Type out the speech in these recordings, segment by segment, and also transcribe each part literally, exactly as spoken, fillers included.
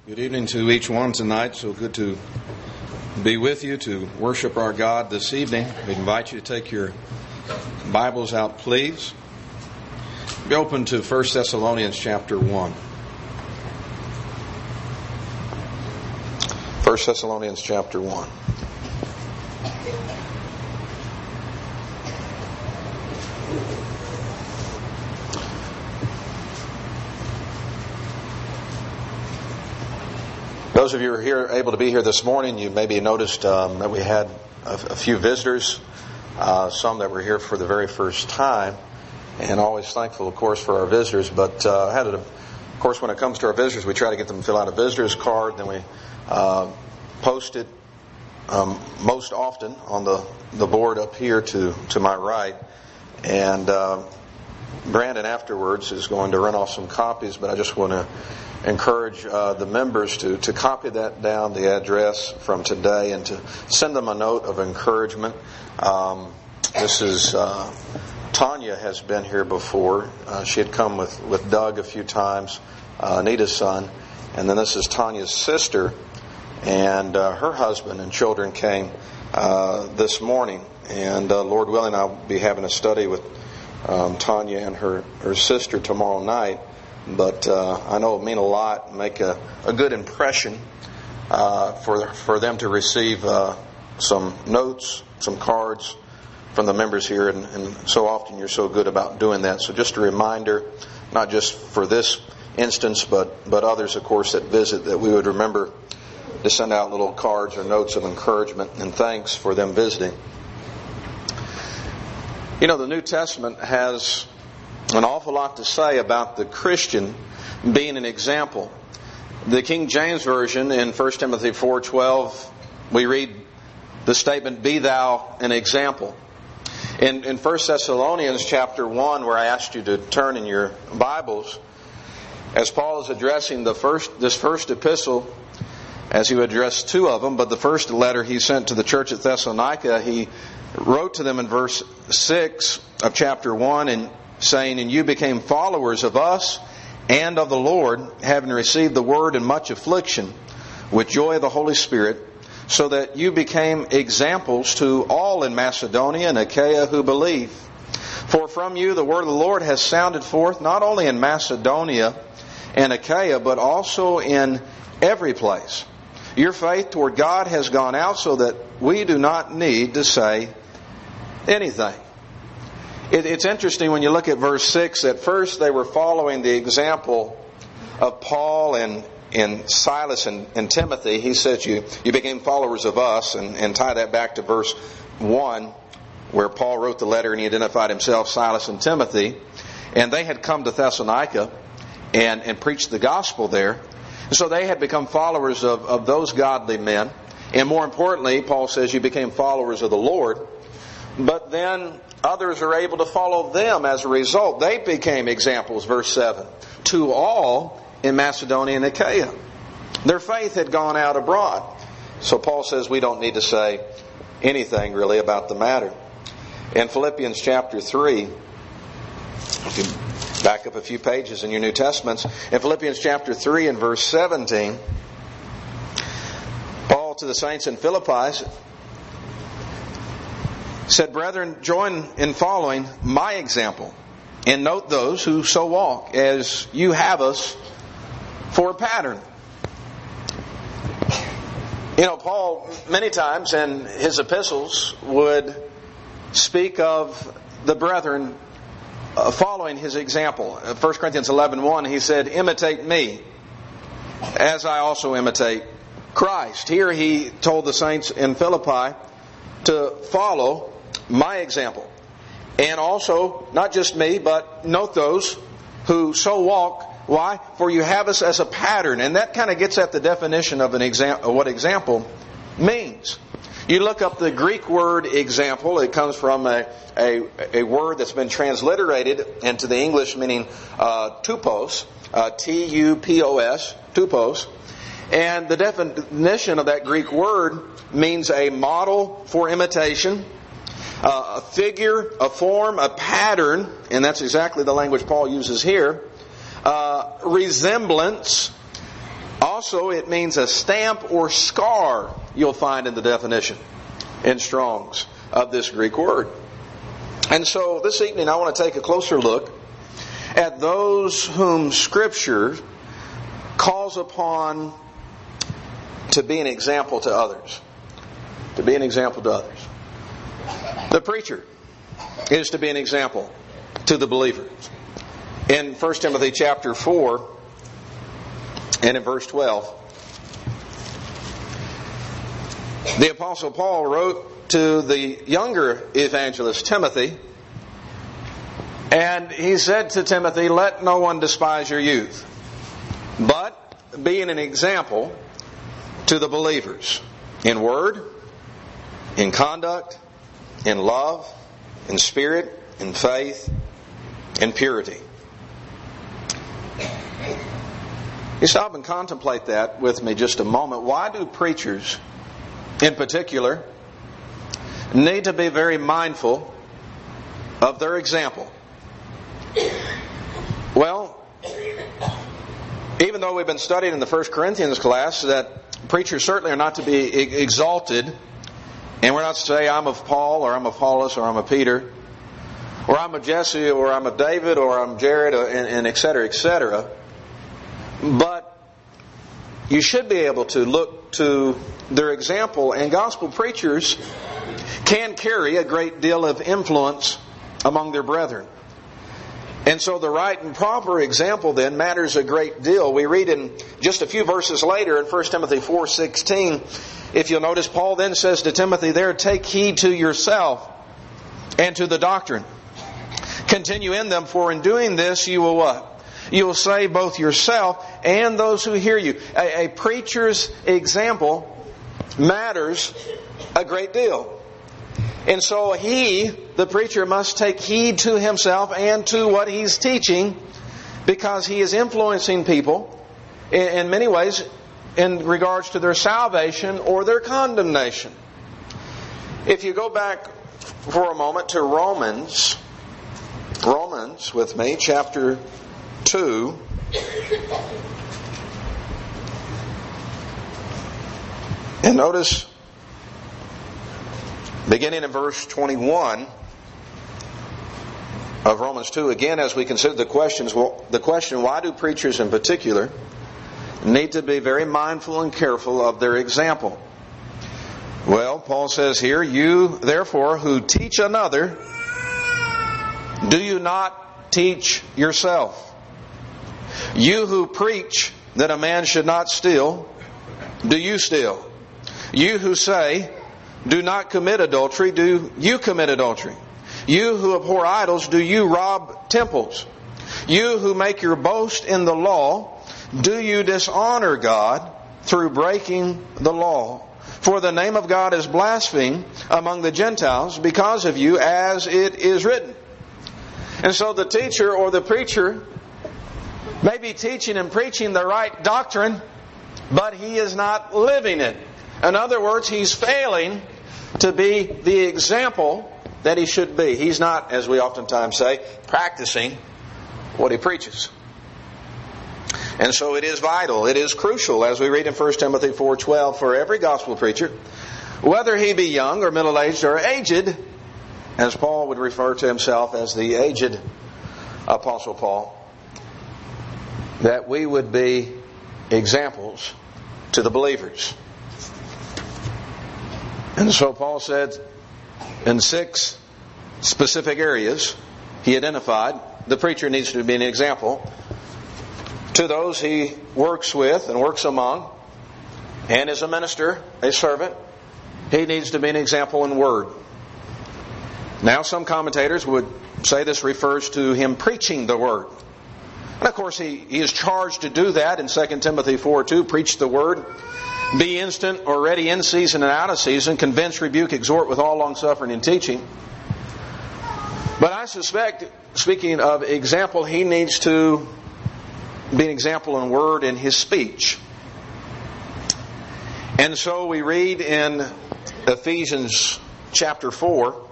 Good evening to each one tonight. So good to be with you to worship our God this evening. We invite you to take your Bibles out, please. Be open to First Thessalonians chapter one. First Thessalonians chapter one. Those of you who are here, able to be here this morning, you maybe noticed um, that we had a, a few visitors, uh, some that were here for the very first time, and always thankful, of course, for our visitors. But uh, had it, of course, when it comes to our visitors, we try to get them to fill out a visitor's card, then we uh, post it um, most often on the, the board up here to, to my right. And uh, Brandon afterwards is going to run off some copies, but I just want to encourage uh, the members to, to copy that down, the address from today, and to send them a note of encouragement. Um, this is uh, Tanya has been here before. Uh, she had come with, with Doug a few times, uh, Anita's son. And then this is Tanya's sister, and uh, her husband and children came uh, this morning. And uh, Lord willing, I'll be having a study with um, Tanya and her, her sister tomorrow night. But uh, I know it'll mean a lot, make a, a good impression uh, for for them to receive uh, some notes, some cards from the members here. And, and so often you're so good about doing that. So just a reminder, not just for this instance, but, but others, of course, that visit, that we would remember to send out little cards or notes of encouragement and thanks for them visiting. You know, the New Testament has an awful lot to say about the Christian being an example. The King James Version in First Timothy four twelve, we read the statement, "Be thou an example." In, in First Thessalonians chapter one, where I asked you to turn in your Bibles, as Paul is addressing the first this first epistle, as he would address two of them, but the first letter he sent to the church at Thessalonica, he wrote to them in verse six of chapter one, and saying, "And you became followers of us and of the Lord, having received the word in much affliction, with joy of the Holy Spirit, so that you became examples to all in Macedonia and Achaia who believe. For from you the word of the Lord has sounded forth, not only in Macedonia and Achaia, but also in every place. Your faith toward God has gone out, so that we do not need to say anything." It's interesting when you look at verse six. At first they were following the example of Paul and, and Silas and, and Timothy. He says you, you became followers of us, and, and tie that back to verse one, where Paul wrote the letter and he identified himself, Silas and Timothy. And they had come to Thessalonica and, and preached the gospel there. So they had become followers of, of those godly men. And more importantly, Paul says you became followers of the Lord. But then others are able to follow them as a result. They became examples, verse seven, to all in Macedonia and Achaia. Their faith had gone out abroad. So Paul says we don't need to say anything really about the matter. In Philippians chapter three, if you back up a few pages in your New Testaments, in Philippians chapter three and verse seventeen, Paul to the saints in Philippi said, "Brethren, join in following my example, and note those who so walk, as you have us for a pattern." You know, Paul, many times in his epistles, would speak of the brethren following his example. First Corinthians eleven one, he said, "Imitate me, as I also imitate Christ." Here he told the saints in Philippi to follow my example. And also, not just me, but note those who so walk. Why? For you have us as a pattern. And that kind of gets at the definition of an example, what example means. You look up the Greek word example. It comes from a, a, a word that's been transliterated into the English meaning uh, tupos, uh, T U P O S, tupos. And the definition of that Greek word means a model for imitation, uh, a figure, a form, a pattern, and that's exactly the language Paul uses here, uh, resemblance, Also, it means a stamp or scar, you'll find in the definition in Strong's of this Greek word. And so this evening I want to take a closer look at those whom Scripture calls upon to be an example to others. To be an example to others. The preacher is to be an example to the believer. In First Timothy chapter four and in verse twelve, the Apostle Paul wrote to the younger evangelist Timothy, and he said to Timothy, "Let no one despise your youth, but being an example to the believers in word, in conduct, in love, in spirit, in faith, in purity." You stop and contemplate that with me just a moment. Why do preachers, in particular, need to be very mindful of their example? Well, even though we've been studying in the First Corinthians class that preachers certainly are not to be exalted, and we're not to say, "I'm of Paul," or "I'm of Apollos," or "I'm of Peter," or "I'm of Jesse," or "I'm of David," or "I'm Jared," and, and et cetera, et cetera. But you should be able to look to their example, and gospel preachers can carry a great deal of influence among their brethren. And so the right and proper example then matters a great deal. We read in just a few verses later in First Timothy four sixteen, if you'll notice, Paul then says to Timothy there, "Take heed to yourself and to the doctrine. Continue in them, for in doing this you will" what? "You will save both yourself and those who hear you." A, a preacher's example matters a great deal. And so he, the preacher, must take heed to himself and to what he's teaching, because he is influencing people in, in many ways in regards to their salvation or their condemnation. If you go back for a moment to Romans, Romans with me, chapter two. And notice, beginning in verse twenty-one of Romans two, again, as we consider the questions, well, the question, why do preachers in particular need to be very mindful and careful of their example? Well, Paul says here, "You, therefore, who teach another, do you not teach yourself? You who preach that a man should not steal, do you steal? You who say, do not commit adultery, do you commit adultery? You who abhor idols, do you rob temples? You who make your boast in the law, do you dishonor God through breaking the law? For the name of God is blasphemed among the Gentiles because of you, as it is written." And so the teacher or the preacher may be teaching and preaching the right doctrine, but he is not living it. In other words, he's failing to be the example that he should be. He's not, as we oftentimes say, practicing what he preaches. And so it is vital, it is crucial, as we read in First Timothy four twelve, for every gospel preacher, whether he be young or middle-aged or aged, as Paul would refer to himself as the aged Apostle Paul, that we would be examples to the believers. And so Paul said in six specific areas he identified the preacher needs to be an example to those he works with and works among, and as a minister, a servant, he needs to be an example in word. Now, some commentators would say this refers to him preaching the word. And of course, he, he is charged to do that in Second Timothy four two, preach the word, be instant or ready in season and out of season, convince, rebuke, exhort with all long-suffering and teaching. But I suspect, speaking of example, he needs to be an example in word in his speech. And so we read in Ephesians chapter four,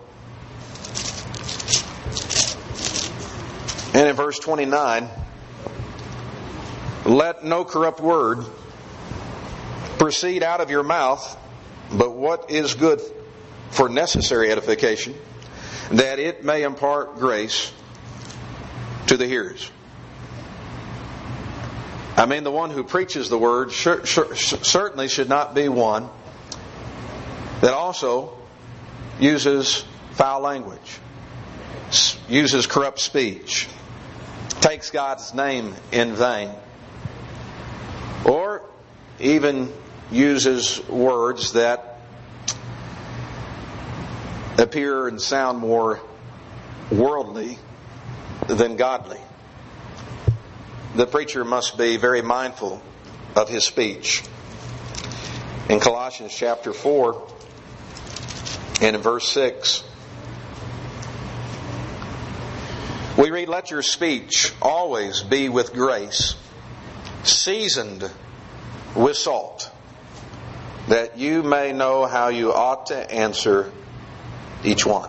and in verse twenty-nine, "Let no corrupt word proceed out of your mouth, but what is good for necessary edification, that it may impart grace to the hearers. I mean, the one who preaches the word sure, sure, certainly should not be one that also uses foul language, uses corrupt speech, takes God's name in vain, or even uses words that appear and sound more worldly than godly. The preacher must be very mindful of his speech. In Colossians chapter four and in verse six, we read, "Let your speech always be with grace, seasoned with salt, that you may know how you ought to answer each one."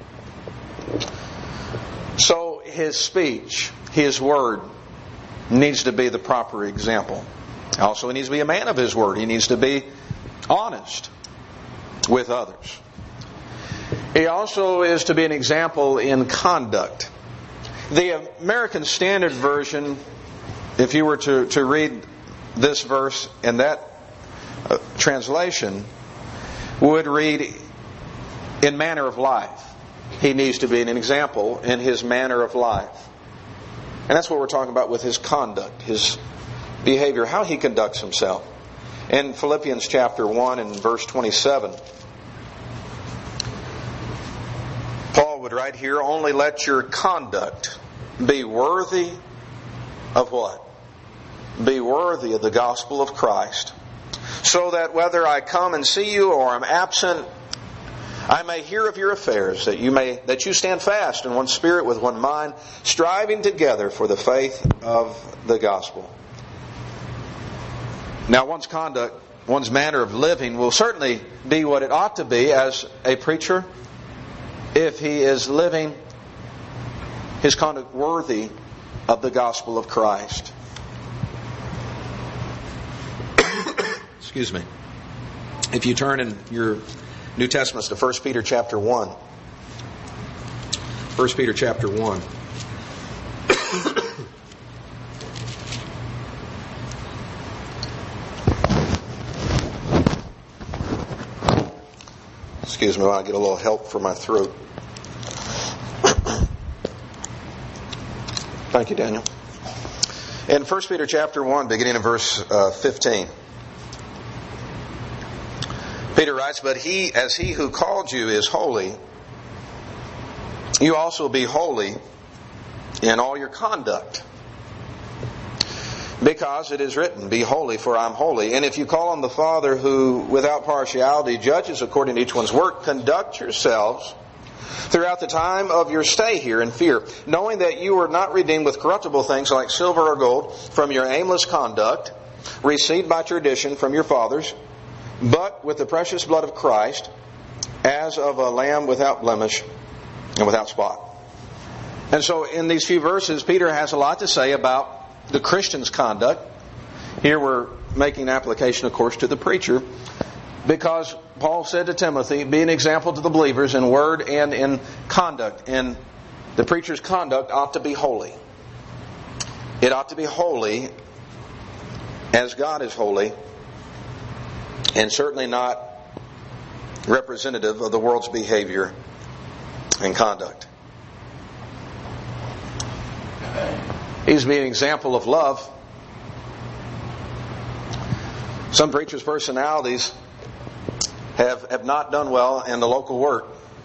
So his speech, his word, needs to be the proper example. Also, he needs to be a man of his word. He needs to be honest with others. He also is to be an example in conduct. The American Standard Version, if you were to, to read this verse in that uh, translation, would read, "In manner of life." He needs to be an example in his manner of life. And that's what we're talking about with his conduct, his behavior, how he conducts himself. In Philippians chapter one and verse twenty-seven, Paul would write here, "Only let your conduct be worthy of" what? Be worthy of the gospel of Christ, so that whether I come and see you or am absent, I may hear of your affairs, that you may that you stand fast in one spirit with one mind, striving together for the faith of the gospel. Now, one's conduct, one's manner of living will certainly be what it ought to be as a preacher if he is living his conduct worthy of the gospel of Christ. Excuse me. If you turn in your New Testaments to First Peter chapter one. First Peter chapter one. Excuse me while I get a little help for my throat. Thank you, Daniel. In First Peter chapter one, beginning in verse uh, fifteen. Peter writes, "But he, as he who called you is holy, you also be holy in all your conduct. Because it is written, be holy, for I am holy. And if you call on the Father who, without partiality, judges according to each one's work, conduct yourselves throughout the time of your stay here in fear, knowing that you were not redeemed with corruptible things like silver or gold from your aimless conduct, received by tradition from your fathers, but with the precious blood of Christ, as of a lamb without blemish and without spot." And so in these few verses, Peter has a lot to say about the Christian's conduct. Here we're making application, of course, to the preacher, because Paul said to Timothy, be an example to the believers in word and in conduct. And the preacher's conduct ought to be holy. It ought to be holy as God is holy, and certainly not representative of the world's behavior and conduct. He's being an example of love. Some preachers' personalities have, have not done well in the local work.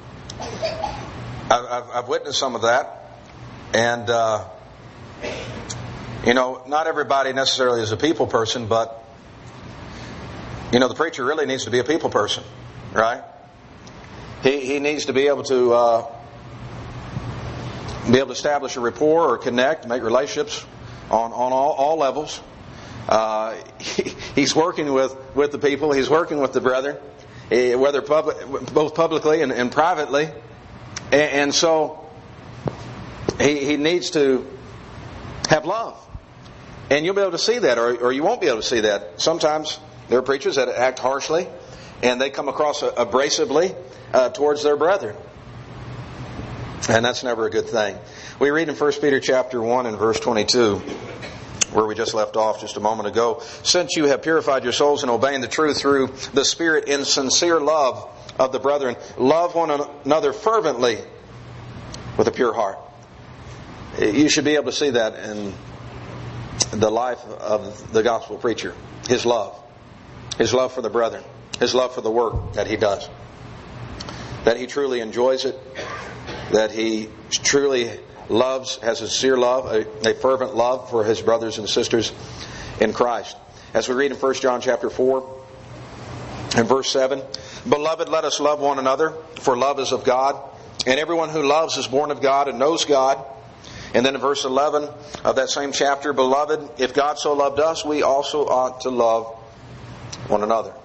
I've, I've, I've witnessed some of that. And, uh, you know, not everybody necessarily is a people person, but you know, the preacher really needs to be a people person, right? He he needs to be able to uh, be able to establish a rapport or connect, make relationships on, on all, all levels. Uh, he, he's working with, with the people. He's working with the brethren, whether public, both publicly and, and privately. And, and so he he needs to have love. And you'll be able to see that, or, or you won't be able to see that. Sometimes There are preachers that act harshly, and they come across abrasively uh, towards their brethren. And that's never a good thing. We read in First Peter chapter one and verse twenty-two, where we just left off just a moment ago. Since you have purified your souls in obeying the truth through the Spirit in sincere love of the brethren, love one another fervently with a pure heart. You should be able to see that in the life of the gospel preacher. His love. His love for the brethren. His love for the work that he does. That he truly enjoys it. That he truly loves, has a sincere love, a, a fervent love for his brothers and sisters in Christ. As we read in First John chapter four and verse seven, Beloved, let us love one another, for love is of God, and everyone who loves is born of God and knows God. And then in verse eleven of that same chapter, Beloved, if God so loved us, we also ought to love one another.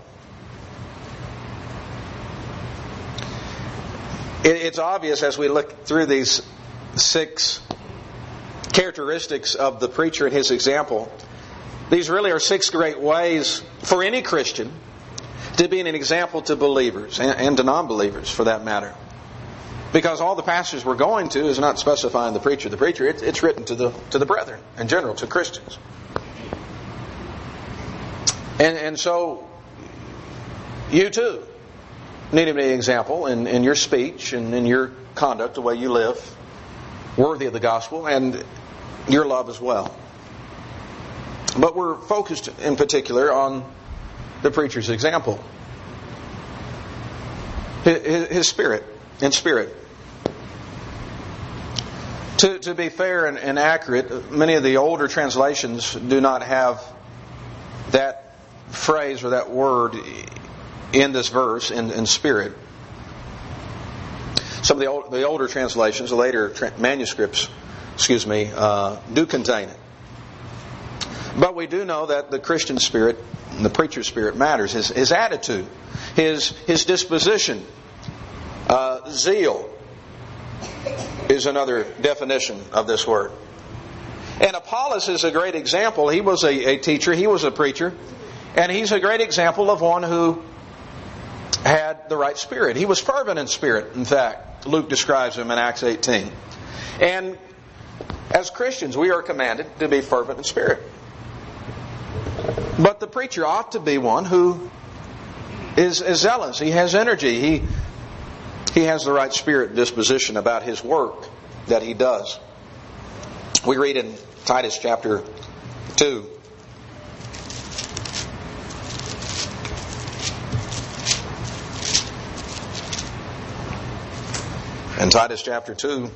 It's obvious as we look through these six characteristics of the preacher and his example, these really are six great ways for any Christian to be an example to believers and to non-believers for that matter. Because all the passage we're going to is not specifying the preacher. The preacher, it's, it's written to the to the brethren in general, to Christians. And and so you too need to be an example in, in your speech and in your conduct, the way you live, worthy of the gospel, and your love as well. But we're focused in particular on the preacher's example. His, his spirit, in spirit. To, to be fair and, and accurate, many of the older translations do not have that phrase or that word in this verse, in, in spirit. Some of the, old, the older translations, the later tra- manuscripts, excuse me, uh, do contain it. But we do know that the Christian spirit, the preacher's spirit matters. His, his attitude, his, his disposition, uh, zeal is another definition of this word. And Apollos is a great example. He was a, a teacher, he was a preacher, and he's a great example of one who had the right spirit. He was fervent in spirit, in fact. Luke describes him in Acts eighteen. And as Christians, we are commanded to be fervent in spirit. But the preacher ought to be one who is, is zealous. He has energy. He, he has the right spirit and disposition about his work that he does. We read in Titus chapter two. In Titus chapter two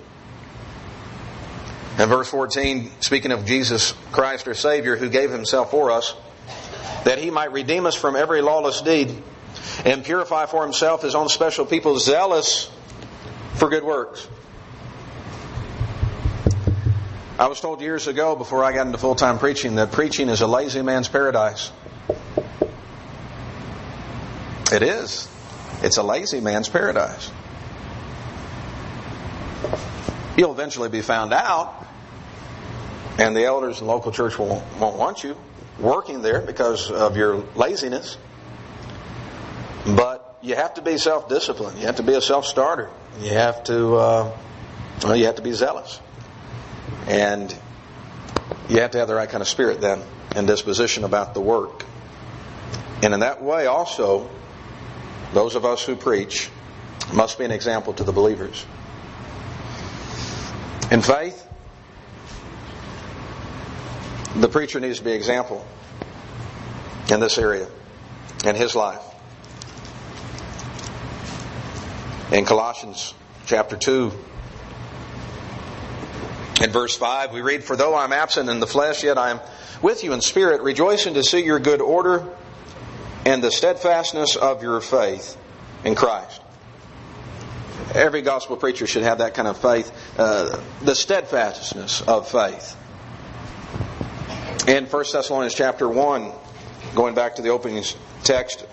and verse fourteen, speaking of Jesus Christ our Savior, who gave himself for us, that he might redeem us from every lawless deed and purify for himself his own special people, zealous for good works. I was told years ago, before I got into full-time preaching, that preaching is a lazy man's paradise. It is. It's a lazy man's paradise. You'll eventually be found out, and the elders in the local church won't, won't want you working there because of your laziness. But you have to be self-disciplined. You have to be a self-starter. You have to, uh, well, you have to be zealous, and you have to have the right kind of spirit then and disposition about the work. And in that way, also, those of us who preach must be an example to the believers. In faith, the preacher needs to be an example in this area, in his life. In Colossians chapter two, in verse five, we read, For though I am absent in the flesh, yet I am with you in spirit, rejoicing to see your good order and the steadfastness of your faith in Christ. Every gospel preacher should have that kind of faith, uh, the steadfastness of faith. In First Thessalonians chapter one, going back to the opening text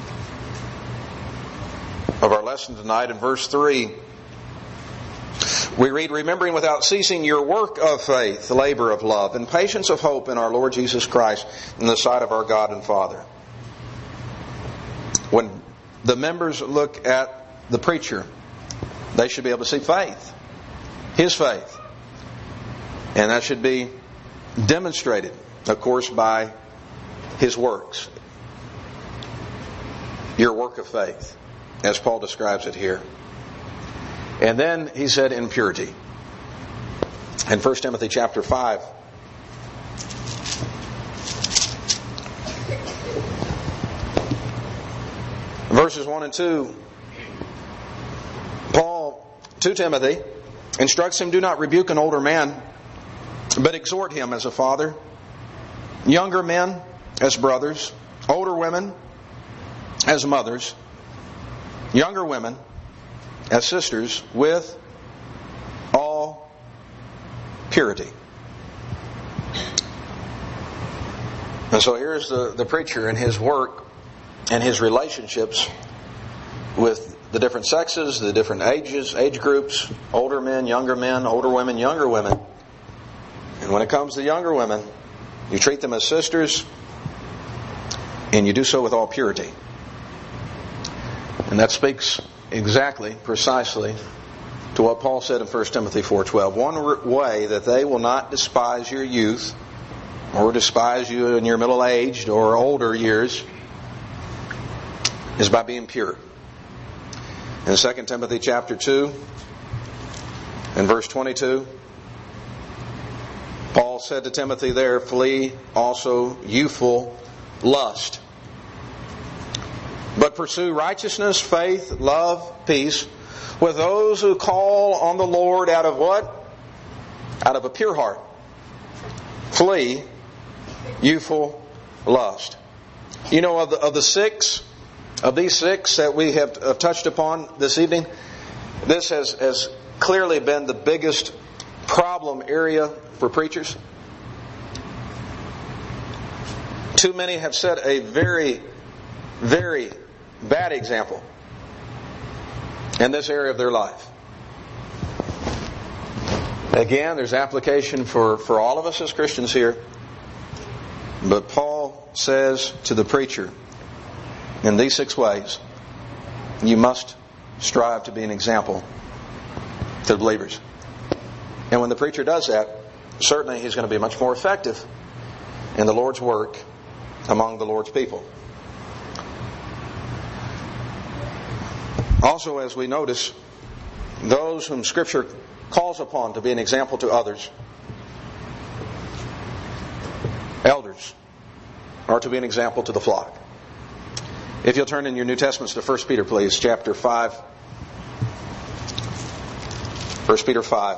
of our lesson tonight, in verse three, We read, remembering without ceasing your work of faith, the labor of love, and patience of hope in our Lord Jesus Christ in the sight of our God and Father. When the members look at the preacher, they should be able to see faith, his faith. And that should be demonstrated, of course, by his works. Your work of faith, as Paul describes it here. And then he said in purity. In First Timothy chapter five, verses one and two, Paul to Timothy instructs him, do not rebuke an older man, but exhort him as a father, younger men as brothers, older women as mothers, younger women as sisters, with all purity. And so here's the, the preacher and his work and his relationships with the different sexes, the different ages, age groups, older men, younger men, older women, younger women. And when it comes to younger women, you treat them as sisters, and you do so with all purity. And that speaks exactly, precisely, to what Paul said in First Timothy four twelve. One way that they will not despise your youth, or despise you in your middle-aged or older years, is by being pure. In Second Timothy chapter two, in verse twenty-two, Paul said to Timothy there, flee also youthful lust, but pursue righteousness, faith, love, peace, with those who call on the Lord out of what? Out of a pure heart. Flee youthful lust. You know, of the, of the six, of these six that we have, have touched upon this evening, this has, has clearly been the biggest problem area for preachers. Too many have set a very, very bad example in this area of their life. Again, there's application for, for all of us as Christians here. But Paul says to the preacher, in these six ways, you must strive to be an example to the believers. And when the preacher does that, certainly he's going to be much more effective in the Lord's work among the Lord's people. Also, as we notice, those whom Scripture calls upon to be an example to others, elders, are to be an example to the flock. If you'll turn in your New Testaments to First Peter, please, chapter five. First Peter five.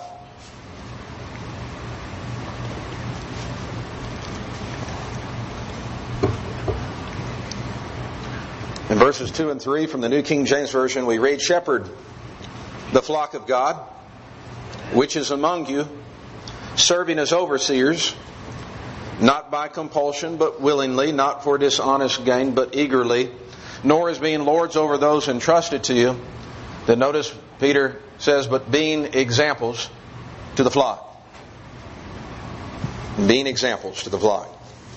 In verses two and three from the New King James Version, we read, shepherd the flock of God, which is among you, serving as overseers, not by compulsion, but willingly, not for dishonest gain, but eagerly, nor as being lords over those entrusted to you. Then notice Peter says, but being examples to the flock. Being examples to the flock.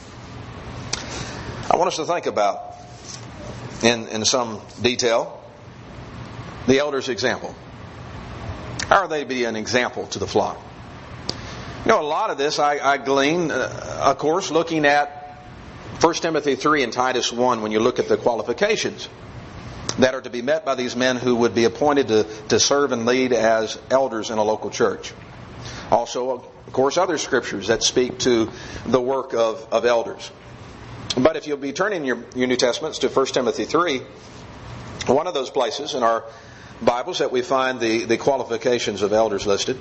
I want us to think about, in, in some detail, the elder's example. How are they to be an example to the flock? You know, a lot of this I, I glean, uh, of course, looking at First Timothy three and Titus one, when you look at the qualifications that are to be met by these men who would be appointed to, to serve and lead as elders in a local church. Also, of course, other scriptures that speak to the work of, of elders. But if you'll be turning your, your New Testaments to First Timothy three, one of those places in our Bibles that we find the, the qualifications of elders listed.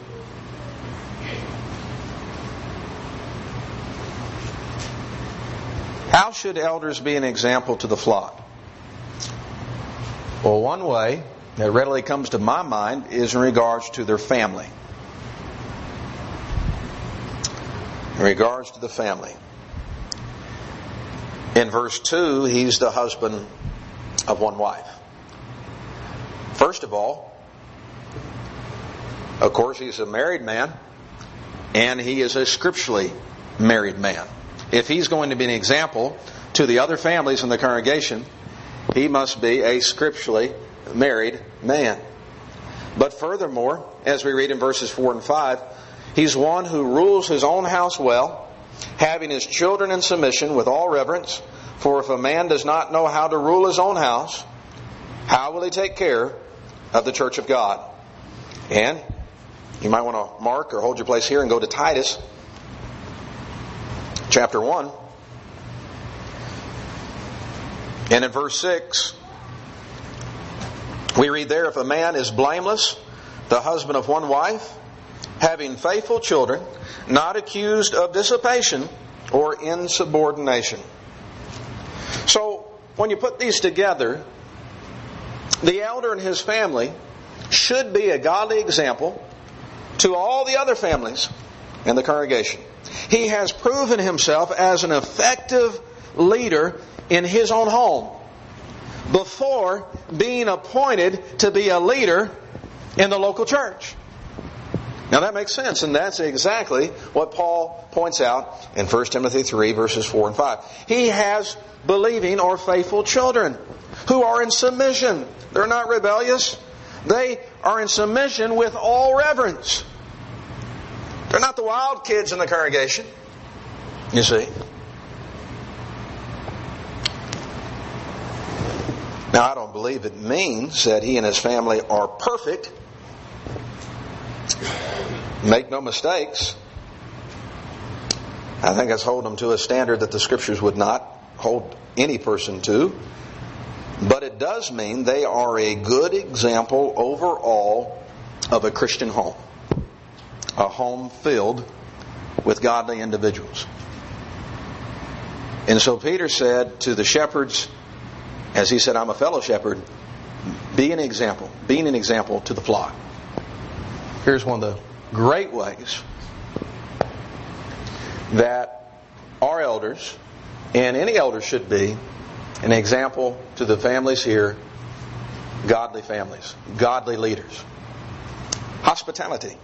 How should elders be an example to the flock? Well, one way that readily comes to my mind is in regards to their family. In regards to the family. In verse two, he's the husband of one wife. First of all, Of course, he's a married man, and he is a scripturally married man. If he's going to be an example to the other families in the congregation, he must be a scripturally married man. But furthermore, as we read in verses four and five, he's one who rules his own house well, having his children in submission with all reverence. For if a man does not know how to rule his own house, how will he take care of the church of God? And you might want to mark or hold your place here and go to Titus chapter one. And in verse six, we read there, if a man is blameless, the husband of one wife, having faithful children, not accused of dissipation or insubordination. So, when you put these together, the elder and his family should be a godly example to all the other families in the congregation. He has proven himself as an effective leader in his own home before being appointed to be a leader in the local church. Now that makes sense, and that's exactly what Paul points out in First Timothy three, verses four and five. He has believing or faithful children who are in submission. They're not rebellious. They are in submission with all reverence. They're not the wild kids in the congregation, you see. Now, I don't believe it means that he and his family are perfect. Make no mistakes. I think that's holding them to a standard that the Scriptures would not hold any person to. But it does mean they are a good example overall of a Christian home. A home filled with godly individuals. And so Peter said to the shepherds, as he said, I'm a fellow shepherd, be an example, being an example to the flock. Here's one of the great ways that our elders, and any elder should be, an example to the families here, godly families, godly leaders. Hospitality.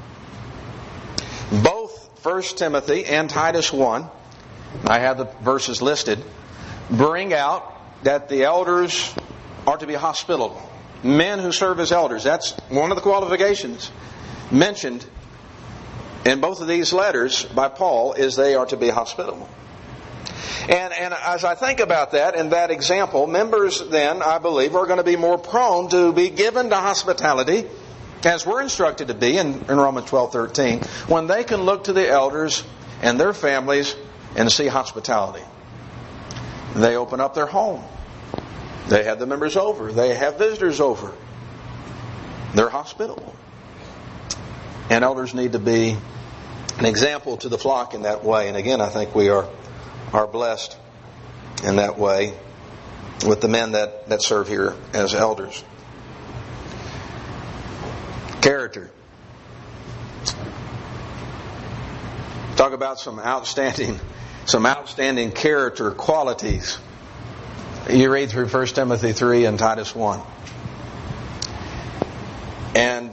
Both First Timothy and Titus one, I have the verses listed, bring out that the elders are to be hospitable. Men who serve as elders, that's one of the qualifications mentioned in both of these letters by Paul, is they are to be hospitable. And, and as I think about that and that example, members then, I believe, are going to be more prone to be given to hospitality, as we're instructed to be in, in Romans twelve thirteen, when they can look to the elders and their families and see hospitality. They open up their home. They have the members over. They have visitors over. They're hospitable. And elders need to be an example to the flock in that way. And again, I think we are are blessed in that way with the men that, that serve here as elders. Character. Talk about some outstanding, some outstanding character qualities. You read through First Timothy three and Titus one. And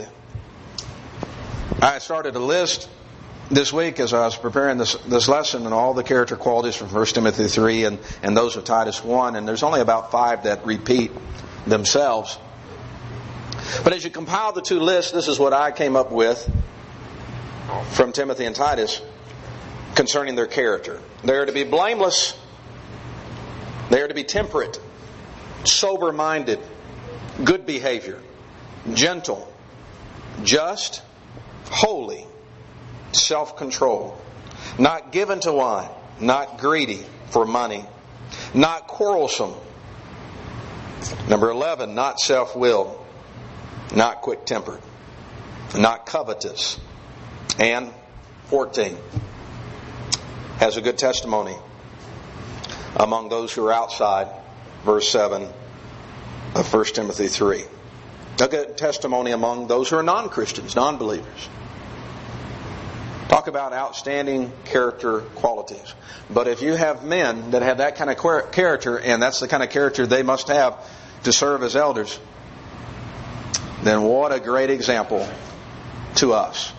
I started a list this week as I was preparing this this lesson and all the character qualities from First Timothy three and, and those of Titus one. And there's only about five that repeat themselves. But as you compile the two lists, this is what I came up with from Timothy and Titus concerning their character. They are to be blameless. They are to be temperate, sober-minded, good behavior, gentle, just, holy, self-control, not given to wine, not greedy for money, not quarrelsome. Number eleven, not self-willed, not quick-tempered, not covetous. And fourteen, has a good testimony among those who are outside, verse seven of First Timothy three. A good testimony among those who are non-Christians, non-believers. Talk about outstanding character qualities. But if you have men that have that kind of character, and that's the kind of character they must have to serve as elders, then what a great example to us,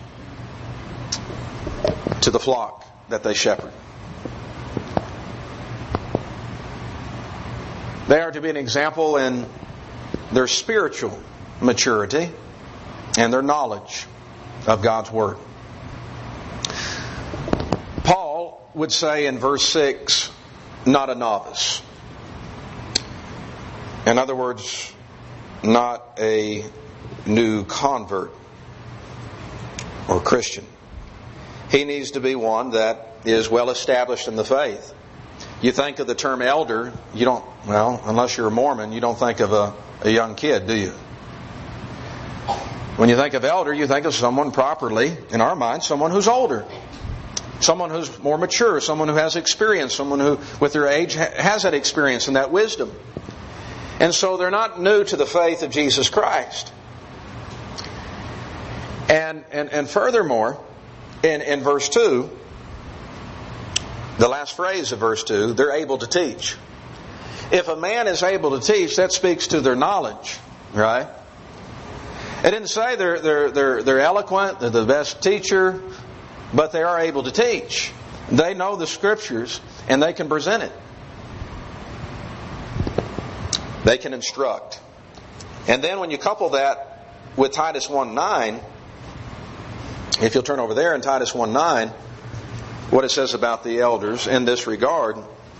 to the flock that they shepherd. They are to be an example in their spiritual maturity and their knowledge of God's Word. Paul would say in verse six, not a novice. In other words, not a new convert or Christian. He needs to be one that is well established in the faith. You think of the term elder, you don't, well, unless you're a Mormon, you don't think of a, a young kid, do you? When you think of elder, you think of someone properly, in our minds, someone who's older. Someone who's more mature, someone who has experience, someone who, with their age, has that experience and that wisdom. And so they're not new to the faith of Jesus Christ. And and, and furthermore, in, in verse two, the last phrase of verse two, they're able to teach. If a man is able to teach, that speaks to their knowledge, right? It didn't say they're they're they're they're eloquent, they're the best teacher, but they are able to teach. They know the Scriptures and they can present it. They can instruct. And then when you couple that with Titus one nine, if you'll turn over there in Titus one nine, what it says about the elders in this regard,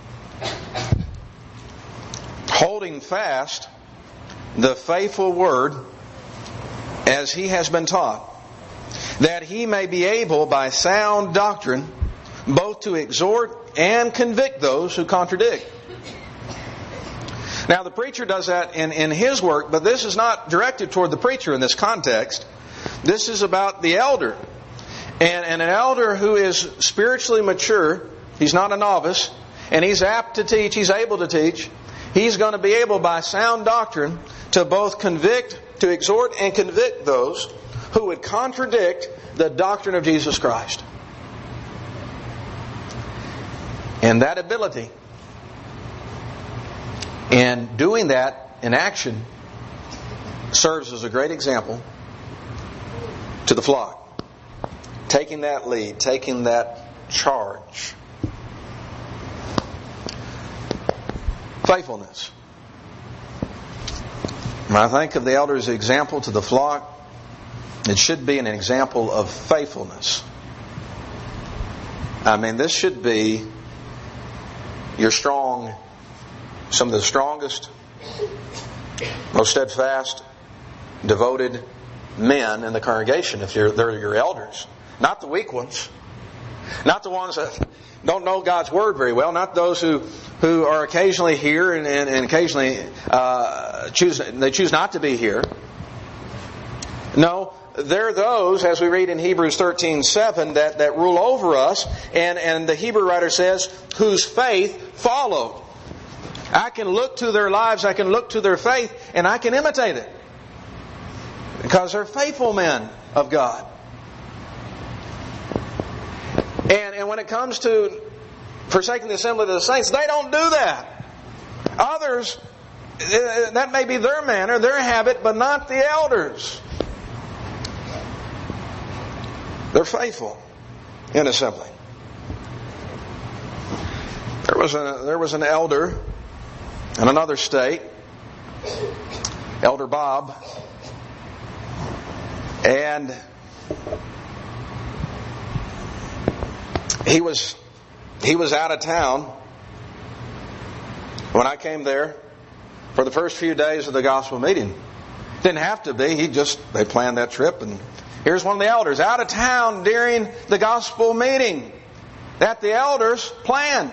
holding fast the faithful word as he has been taught, that he may be able by sound doctrine both to exhort and convict those who contradict. Now the preacher does that in, in his work, but this is not directed toward the preacher in this context. This is about the elder. And, and an elder who is spiritually mature, he's not a novice, and he's apt to teach, he's able to teach, he's going to be able by sound doctrine to both convict, to exhort and convict those who would contradict the doctrine of Jesus Christ. And that ability, and doing that in action, serves as a great example to the flock. Taking that lead, taking that charge. Faithfulness. When I think of the elder as an example to the flock, it should be an example of faithfulness. I mean, this should be your strong, some of the strongest, most steadfast, devoted men in the congregation, if they're, they're your elders. Not the weak ones. Not the ones that don't know God's Word very well. Not those who, who are occasionally here and, and, and occasionally uh, choose they choose not to be here. No, they're those, as we read in Hebrews thirteen seven, that, that rule over us. And, and the Hebrew writer says, whose faith followed. I can look to their lives, I can look to their faith, and I can imitate it. Because they're faithful men of God. And, and when it comes to forsaking the assembly of the saints, they don't do that. Others, that may be their manner, their habit, but not the elders. They're faithful in assembly. There was a, there was an elder in another state, Elder Bob, and he was he was out of town when I came there for the first few days of the gospel meeting. Didn't have to be. He just they planned that trip, and here's one of the elders out of town during the gospel meeting that the elders planned.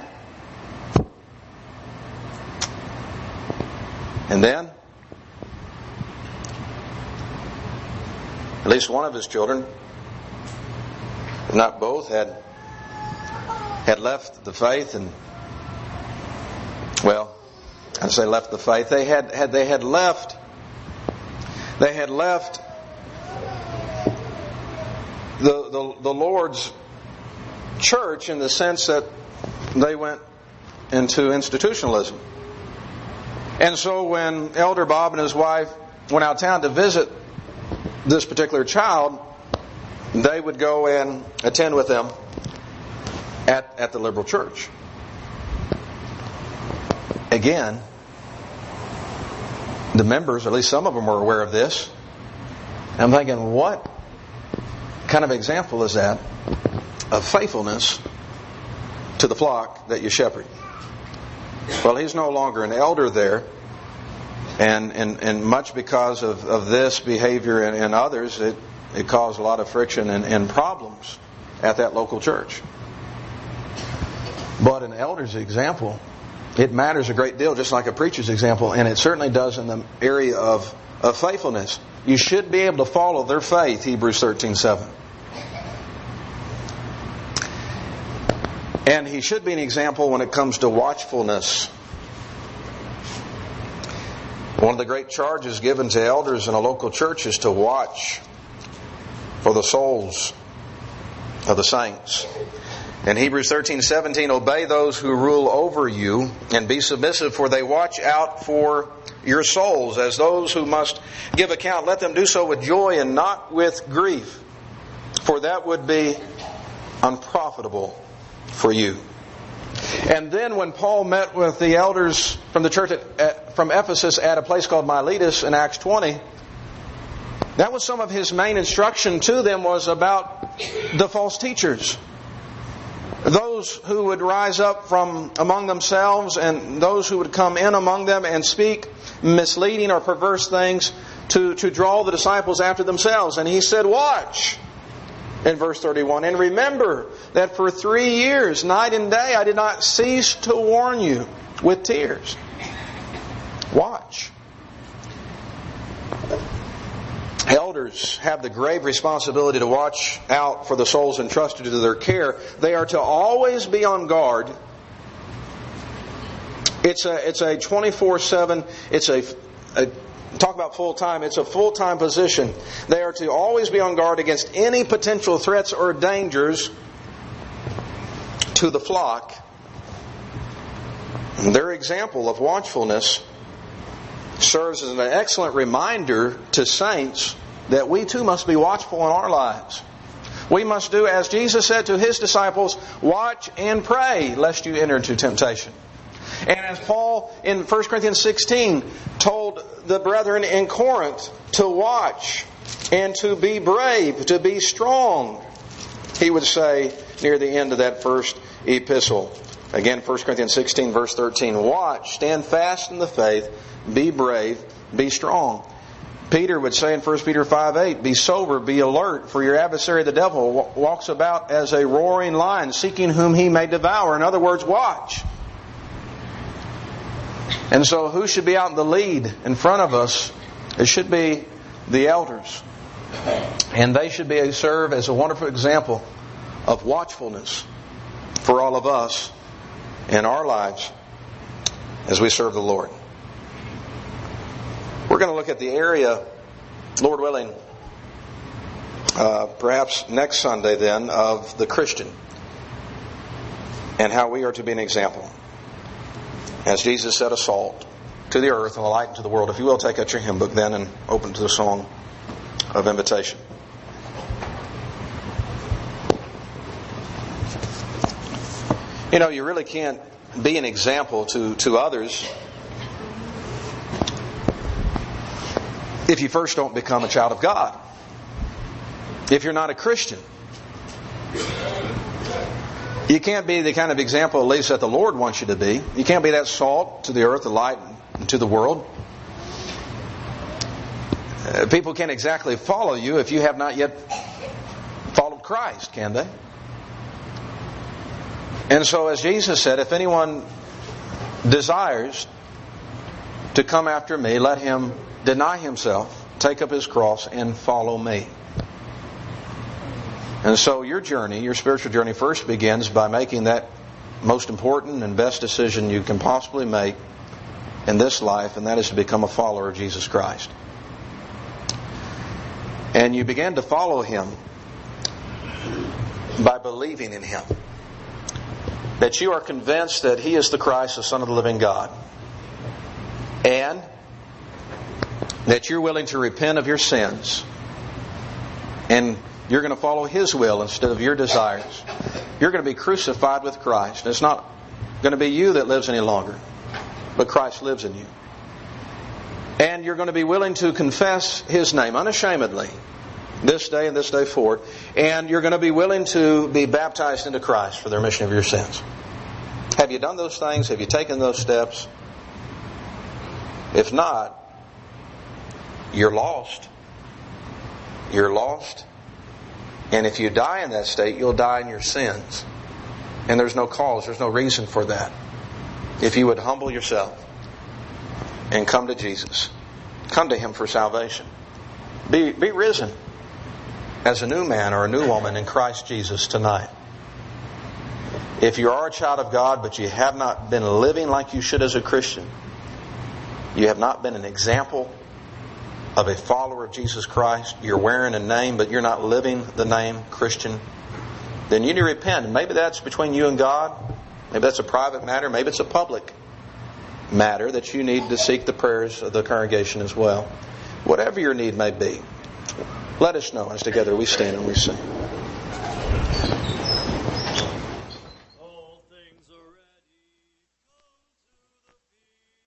And then, at least one of his children, if not both, had had left the faith, and well, I say left the faith. They had had they had left. They had left the the, the Lord's church in the sense that they went into institutionalism. And so when Elder Bob and his wife went out of town to visit this particular child, they would go and attend with them at, at the liberal church. Again, the members, or at least some of them, were aware of this. I'm thinking, what kind of example is that of faithfulness to the flock that you shepherd? Well, he's no longer an elder there. And and, and much because of, of this behavior and, and others, it, it caused a lot of friction and, and problems at that local church. But an elder's example, it matters a great deal, just like a preacher's example, and it certainly does in the area of, of faithfulness. You should be able to follow their faith, Hebrews thirteen seven. And he should be an example when it comes to watchfulness. One of the great charges given to elders in a local church is to watch for the souls of the saints. In Hebrews thirteen seventeen, obey those who rule over you and be submissive, for they watch out for your souls as those who must give account. Let them do so with joy and not with grief, for that would be unprofitable for you. And then when Paul met with the elders from the church at, at, from Ephesus at a place called Miletus in Acts twenty, that was some of his main instruction to them, was about the false teachers. Those who would rise up from among themselves and those who would come in among them and speak misleading or perverse things to, to draw the disciples after themselves. And he said, watch. In verse thirty-one, and remember that for three years, night and day, I did not cease to warn you with tears. Watch. Elders have the grave responsibility to watch out for the souls entrusted to their care. They are to always be on guard. It's a it's a twenty-four seven. It's a, a talk about full time. It's a full time position. They are to always be on guard against any potential threats or dangers to the flock. Their example of watchfulness serves as an excellent reminder to saints that we too must be watchful in our lives. We must do as Jesus said to His disciples, watch and pray lest you enter into temptation. And as Paul in First Corinthians sixteen told the brethren in Corinth to watch and to be brave, to be strong, he would say near the end of that first epistle. Again, First Corinthians sixteen verse thirteen, watch, stand fast in the faith, be brave, be strong. Peter would say in First Peter five eight, be sober, be alert, for your adversary the devil walks about as a roaring lion, seeking whom he may devour. In other words, watch. And so who should be out in the lead in front of us? It should be the elders. And they should be serve as a wonderful example of watchfulness for all of us in our lives as we serve the Lord. We're going to look at the area, Lord willing, uh, perhaps next Sunday then, of the Christian and how we are to be an example. As Jesus said, a salt to the earth and a light into the world. If you will, take out your hymn book then and open to the song of invitation. You know, you really can't be an example to, to others if you first don't become a child of God. If you're not a Christian. You can't be the kind of example, at least that the Lord wants you to be. You can't be that salt to the earth, the light to the world. Uh, people can't exactly follow you if you have not yet followed Christ, can they? And so, as Jesus said, if anyone desires to come after me, let him deny himself, take up his cross, and follow me. And so your journey, your spiritual journey, first begins by making that most important and best decision you can possibly make in this life, and that is to become a follower of Jesus Christ. And you begin to follow Him by believing in Him. That you are convinced that He is the Christ, the Son of the living God. And that you're willing to repent of your sins and You're going to follow His will instead of your desires. You're going to be crucified with Christ. And it's not going to be you that lives any longer, but Christ lives in you. And you're going to be willing to confess His name unashamedly this day and this day forward. And you're going to be willing to be baptized into Christ for the remission of your sins. Have you done those things? Have you taken those steps? If not, you're lost. You're lost. And if you die in that state, you'll die in your sins. And there's no cause, there's no reason for that. If you would humble yourself and come to Jesus. Come to Him for salvation. Be, be risen as a new man or a new woman in Christ Jesus tonight. If you are a child of God, but you have not been living like you should as a Christian, you have not been an example of a follower of Jesus Christ, you're wearing a name, but you're not living the name Christian, then you need to repent. And maybe that's between you and God. Maybe that's a private matter. Maybe it's a public matter that you need to seek the prayers of the congregation as well. Whatever your need may be, let us know as together we stand and we sing.